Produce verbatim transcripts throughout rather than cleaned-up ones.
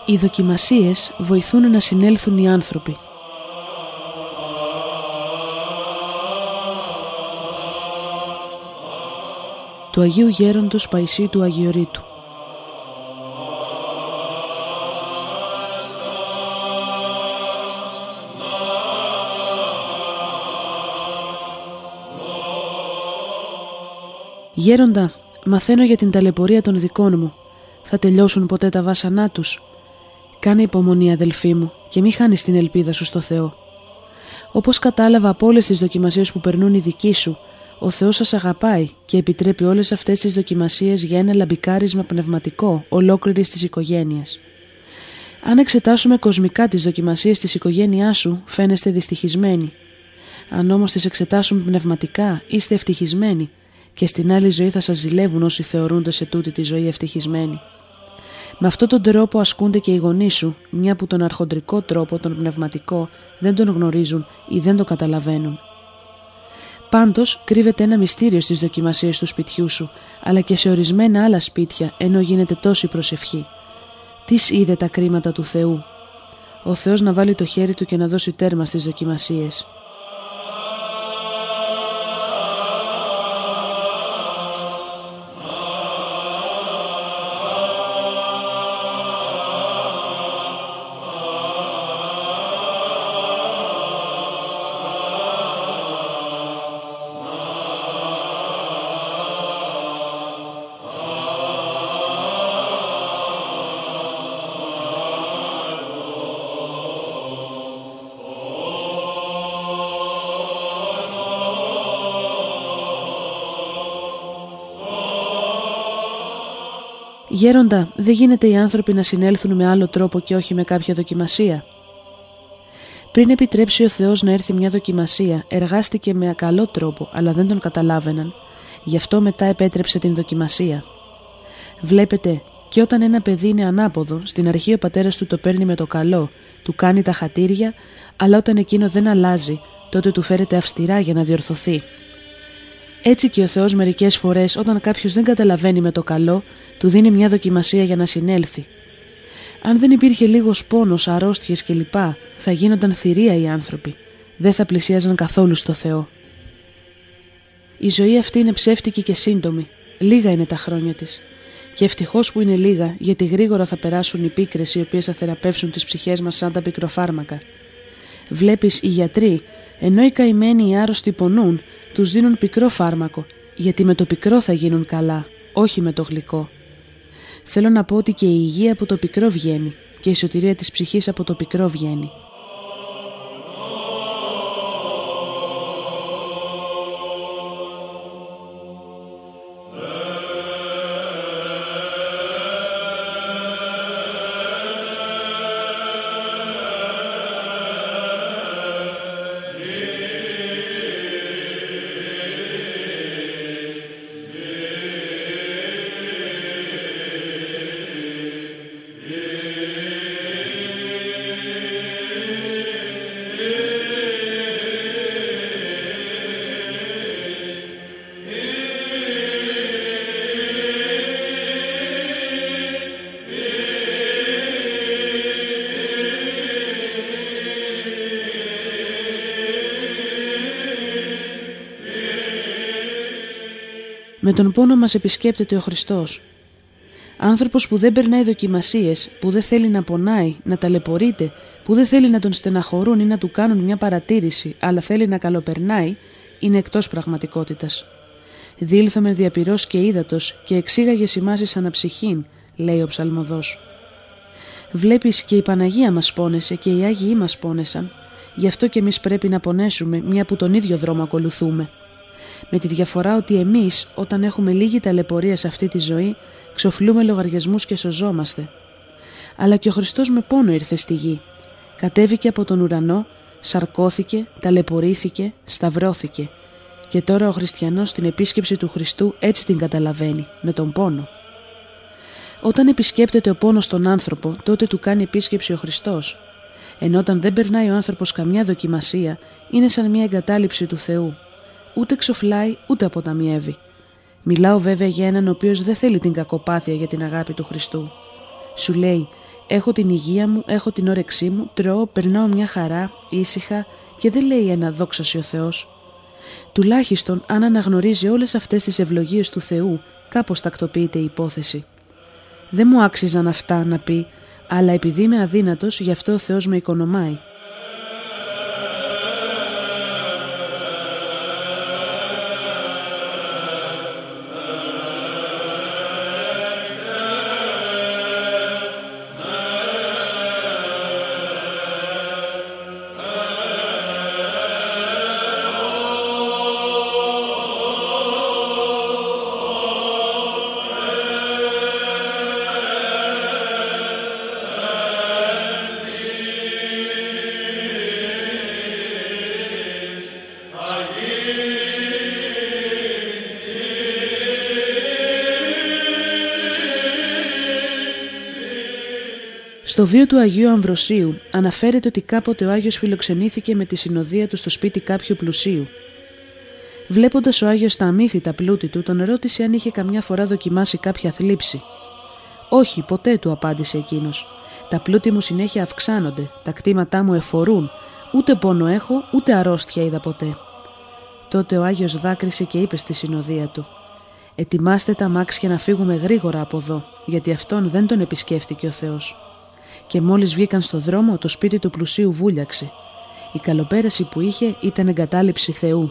Οι δοκιμασίες βοηθούν να συνέλθουν οι άνθρωποι. Του Αγίου Γέροντος Παϊσίου του Αγιορείτου. Γέροντα, μαθαίνω για την ταλαιπωρία των δικών μου. Θα τελειώσουν ποτέ τα βάσανά τους? Κάνε υπομονή, αδελφή μου, και μη χάνεις την ελπίδα σου στο Θεό. Όπως κατάλαβα από όλες τις δοκιμασίες που περνούν οι δικοί σου, ο Θεός σας αγαπάει και επιτρέπει όλες αυτές τις δοκιμασίες για ένα λαμπικάρισμα πνευματικό ολόκληρης της οικογένειας. Αν εξετάσουμε κοσμικά τις δοκιμασίες της οικογένειάς σου, φαίνεστε δυστυχισμένοι. Αν όμως τις εξετάσουμε πνευματικά, είστε ευτυχισμένοι, και στην άλλη ζωή θα σας ζηλεύουν όσοι θεωρούνται σε τούτη τη ζωή ευτυχισμένοι. Με αυτόν τον τρόπο ασκούνται και οι γονείς σου, μια που τον αρχοντρικό τρόπο, τον πνευματικό, δεν τον γνωρίζουν ή δεν το καταλαβαίνουν. Πάντως, κρύβεται ένα μυστήριο στις δοκιμασίες του σπιτιού σου, αλλά και σε ορισμένα άλλα σπίτια, ενώ γίνεται τόση προσευχή. Τις είδε τα κρίματα του Θεού. Ο Θεός να βάλει το χέρι του και να δώσει τέρμα στις δοκιμασίες. Γέροντα, δεν γίνεται οι άνθρωποι να συνέλθουν με άλλο τρόπο και όχι με κάποια δοκιμασία? Πριν επιτρέψει ο Θεός να έρθει μια δοκιμασία, εργάστηκε με καλό τρόπο, αλλά δεν τον καταλάβαιναν. Γι' αυτό μετά επέτρεψε την δοκιμασία. Βλέπετε, και όταν ένα παιδί είναι ανάποδο, στην αρχή ο πατέρας του το παίρνει με το καλό, του κάνει τα χατήρια, αλλά όταν εκείνο δεν αλλάζει, τότε του φέρεται αυστηρά για να διορθωθεί. Έτσι και ο Θεός μερικές φορές, όταν κάποιος δεν καταλαβαίνει με το καλό, του δίνει μια δοκιμασία για να συνέλθει. Αν δεν υπήρχε λίγος πόνος, αρρώστιες κλπ, θα γίνονταν θηρία οι άνθρωποι. Δεν θα πλησίαζαν καθόλου στο Θεό. Η ζωή αυτή είναι ψεύτικη και σύντομη. Λίγα είναι τα χρόνια της. Και ευτυχώς που είναι λίγα, γιατί γρήγορα θα περάσουν οι πίκρες οι οποίες θα θεραπεύσουν τις ψυχές μας σαν τα πικροφάρμακα. Βλέπεις, οι γιατροί, ενώ οι καημένοι οι άρρωστοι πονούν, τους δίνουν πικρό φάρμακο, γιατί με το πικρό θα γίνουν καλά, όχι με το γλυκό. Θέλω να πω ότι και η υγεία από το πικρό βγαίνει και η σωτηρία της ψυχής από το πικρό βγαίνει. Με τον πόνο μας επισκέπτεται ο Χριστός. Άνθρωπος που δεν περνάει δοκιμασίες, που δεν θέλει να πονάει, να ταλαιπωρείται, που δεν θέλει να τον στεναχωρούν ή να του κάνουν μια παρατήρηση, αλλά θέλει να καλοπερνάει, είναι εκτός πραγματικότητας. «Διήλθομεν δια πυρός και ύδατος και εξήγαγε σημάσεις αναψυχήν», λέει ο ψαλμοδός. Βλέπεις, και η Παναγία μας πόνεσε και οι Άγιοι μας πόνεσαν, γι' αυτό και εμείς πρέπει να πονέσουμε, μια που τον ίδιο δρόμο ακολουθούμε. Με τη διαφορά ότι εμείς, όταν έχουμε λίγη ταλαιπωρία σε αυτή τη ζωή, ξοφλούμε λογαριασμούς και σωζόμαστε. Αλλά και ο Χριστός με πόνο ήρθε στη γη. Κατέβηκε από τον ουρανό, σαρκώθηκε, ταλαιπωρήθηκε, σταυρώθηκε. Και τώρα ο χριστιανός την επίσκεψη του Χριστού έτσι την καταλαβαίνει, με τον πόνο. Όταν επισκέπτεται ο πόνος τον άνθρωπο, τότε του κάνει επίσκεψη ο Χριστός. Ενώ όταν δεν περνάει ο άνθρωπος καμιά δοκιμασία, είναι σαν μια εγκατάλειψη του Θεού. Ούτε ξοφλάει, ούτε αποταμιεύει. Μιλάω βέβαια για έναν ο οποίος δεν θέλει την κακοπάθεια για την αγάπη του Χριστού. Σου λέει, Έχω την υγεία μου, έχω την όρεξή μου, τρώω, περνάω μια χαρά, ήσυχα και δεν λέει ένα δόξα σοι ο Θεός. Τουλάχιστον αν αναγνωρίζει όλες αυτές τις ευλογίες του Θεού, κάπως τακτοποιείται η υπόθεση. Δεν μου άξιζαν αυτά να πει, αλλά επειδή είμαι αδύνατος, γι' αυτό ο Θεός με οικονομάει. Στο βίο του Αγίου Αμβροσίου αναφέρεται ότι κάποτε ο Άγιος φιλοξενήθηκε με τη συνοδεία του στο σπίτι κάποιου πλουσίου. Βλέποντας ο Άγιος τα αμύθιτα πλούτη του, τον ρώτησε αν είχε καμιά φορά δοκιμάσει κάποια θλίψη. «Όχι, ποτέ», του απάντησε εκείνος. «Τα πλούτη μου συνέχεια αυξάνονται, τα κτήματά μου εφορούν, ούτε πόνο έχω, ούτε αρρώστια είδα ποτέ». Τότε ο Άγιος δάκρυσε και είπε στη συνοδεία του: «Ετοιμάστε τα αμάξια να φύγουμε γρήγορα από εδώ, γιατί αυτόν δεν τον επισκέφτηκε ο Θεός». Και μόλις βγήκαν στο δρόμο, το σπίτι του πλουσίου βούλιαξε. Η καλοπέραση που είχε ήταν εγκατάλειψη Θεού.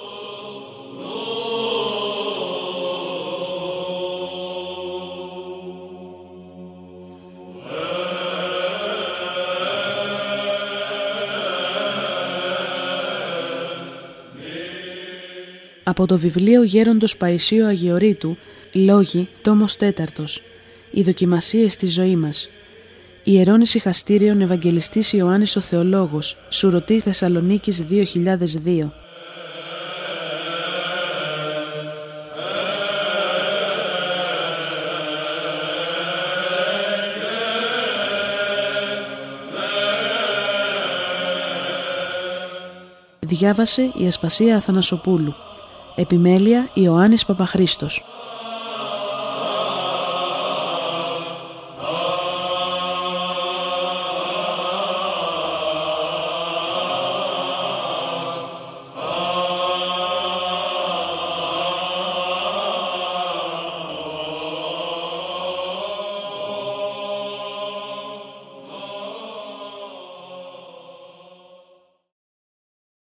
Από το βιβλίο Γέροντος Παϊσίου Αγιορείτου, Λόγοι, τόμος τέταρτος. Οι δοκιμασίες στη ζωή μας. Ιερών Ησυχαστήριων Ευαγγελιστής Ιωάννης ο Θεολόγος, Σουρωτή Θεσσαλονίκης δύο χιλιάδες δύο. Διάβασε η Ασπασία Αθανασοπούλου. Επιμέλεια Ιωάννης Παπαχρήστος.